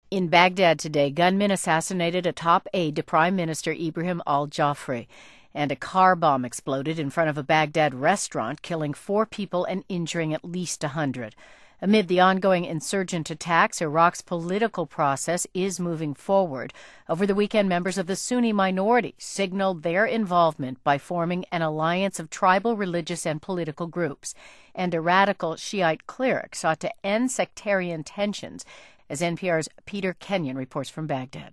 In Baghdad today, gunmen assassinated a top aide to Prime Minister Ibrahim al-Jafri, and a car bomb exploded in front of a Baghdad restaurant, killing 4 people and injuring at least 100. Amid the ongoing insurgent attacks, Iraq's political process is moving forward. Over the weekend, members of the Sunni minority signaled their involvement by forming an alliance of tribal, religious, and political groups. And a radical Shiite cleric sought to end sectarian tensions, as NPR's Peter Kenyon reports from Baghdad.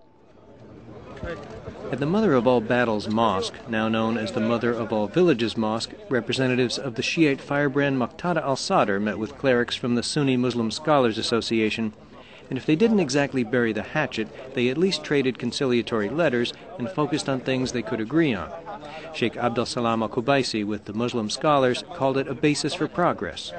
At the Mother of All Battles Mosque, now known as the Mother of All Villages Mosque, representatives of the Shiite firebrand Muqtada al-Sadr met with clerics from the Sunni Muslim Scholars Association, and if they didn't exactly bury the hatchet, they at least traded conciliatory letters and focused on things they could agree on. Sheikh Abdel Salam al-Kubaisi with the Muslim Scholars called it a basis for progress.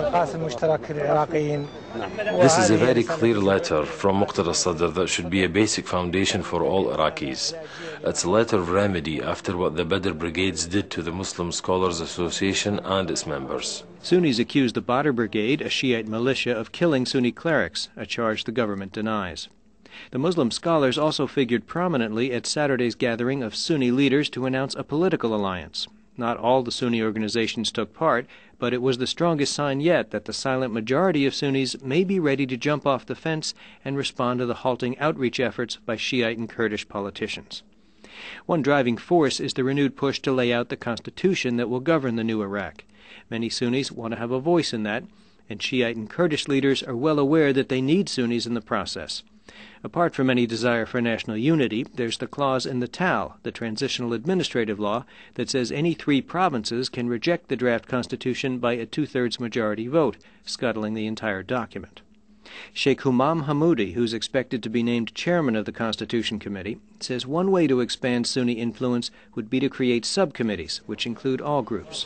This is a very clear letter from Muqtada al-Sadr that should be a basic foundation for all Iraqis. It's a letter of remedy after what the Badr Brigades did to the Muslim Scholars Association and its members. Sunnis accused the Badr Brigade, a Shiite militia, of killing Sunni clerics, a charge the government denies. The Muslim Scholars also figured prominently at Saturday's gathering of Sunni leaders to announce a political alliance. Not all the Sunni organizations took part, but it was the strongest sign yet that the silent majority of Sunnis may be ready to jump off the fence and respond to the halting outreach efforts by Shiite and Kurdish politicians. One driving force is the renewed push to lay out the constitution that will govern the new Iraq. Many Sunnis want to have a voice in that, and Shiite and Kurdish leaders are well aware that they need Sunnis in the process. Apart from any desire for national unity, there's the clause in the TAL, the Transitional Administrative Law, that says any 3 provinces can reject the draft constitution by a 2/3 majority vote, scuttling the entire document. Sheikh Humam Hamoudi, who's expected to be named chairman of the Constitution Committee, says one way to expand Sunni influence would be to create subcommittees, which include all groups.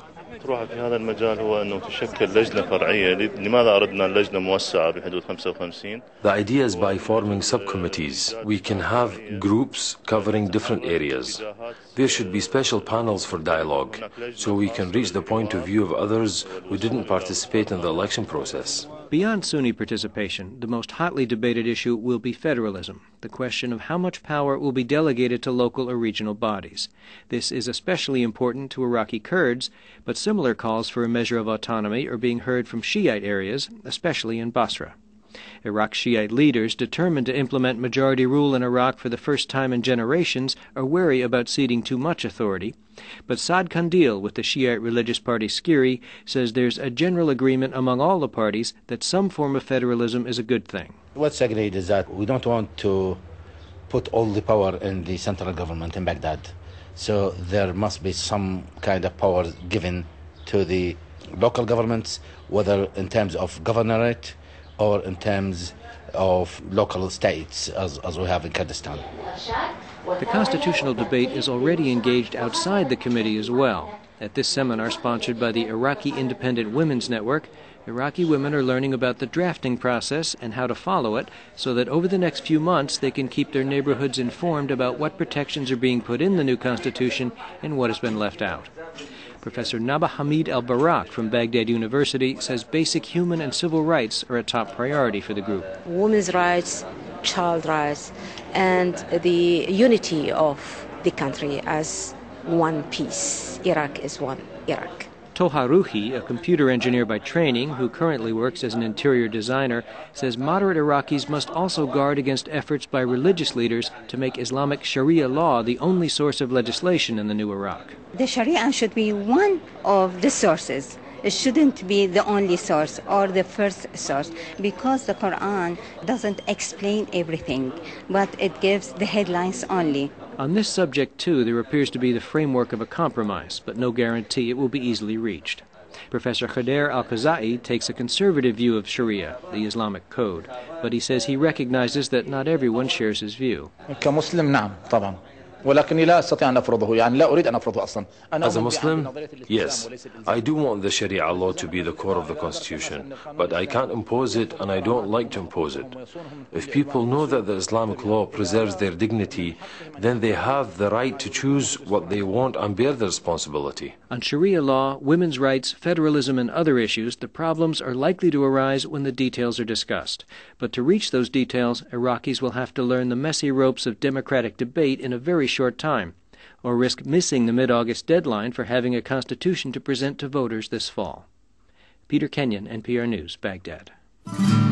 The idea is by forming subcommittees, we can have groups covering different areas. There should be special panels for dialogue, so we can reach the point of view of others who didn't participate in the election process. Beyond Sunni participation, the most hotly debated issue will be federalism, the question of how much power will be delegated to local or regional bodies. This is especially important to Iraqi Kurds, but similar calls for a measure of autonomy are being heard from Shiite areas, especially in Basra. Iraq's Shiite leaders, determined to implement majority rule in Iraq for the first time in generations, are wary about ceding too much authority. But Saad Kandil with the Shiite religious party Skiri says there's a general agreement among all the parties that some form of federalism is a good thing. What's agreed is that we don't want to put all the power in the central government in Baghdad. So there must be some kind of power given to the local governments, whether in terms of governorate or in terms of local states, as we have in Kurdistan. The constitutional debate is already engaged outside the committee as well. At this seminar sponsored by the Iraqi Independent Women's Network, Iraqi women are learning about the drafting process and how to follow it so that over the next few months they can keep their neighborhoods informed about what protections are being put in the new constitution and what has been left out. Professor Naba Hamid al-Barak from Baghdad University says basic human and civil rights are a top priority for the group. Women's rights, child rights, and the unity of the country as one piece. Iraq is one Iraq. Toha Ruhi, a computer engineer by training who currently works as an interior designer, says moderate Iraqis must also guard against efforts by religious leaders to make Islamic Sharia law the only source of legislation in the new Iraq. The Sharia should be one of the sources. It shouldn't be the only source or the first source, because the Quran doesn't explain everything, but it gives the headlines only. On this subject, too, there appears to be the framework of a compromise, but no guarantee it will be easily reached. Professor Khader al-Khazai takes a conservative view of Sharia, the Islamic code, but he says he recognizes that not everyone shares his view. ولكني لا أستطيع أن أفرضه يعني لا أريد أن أفرضه أصلا. As a Muslim, yes, I do want the Sharia law to be the core of the Constitution, but I can't impose it and I don't like to impose it. If people know that the Islamic law preserves their dignity, then they have the right to choose what they want and bear the responsibility. On Sharia law, women's rights, federalism, and other issues, the problems are likely to arise when the details are discussed. But to reach those details, Iraqis will have to learn the messy ropes of democratic debate in a very short time, or risk missing the mid-August deadline for having a constitution to present to voters this fall. Peter Kenyon, NPR News, Baghdad.